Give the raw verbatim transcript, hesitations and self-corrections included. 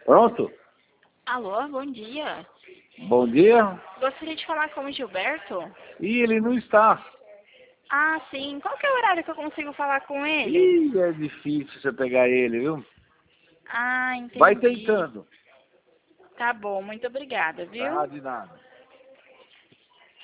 Pronto? Alô, bom dia. Bom dia. Gostaria de falar com o Gilberto? Ih, ele não está. Ah, sim. Qual que é o horário que eu consigo falar com ele? Ih, é difícil você pegar ele, viu? Ah, entendi. Vai tentando. Tá bom, muito obrigada, viu? Ah, de nada.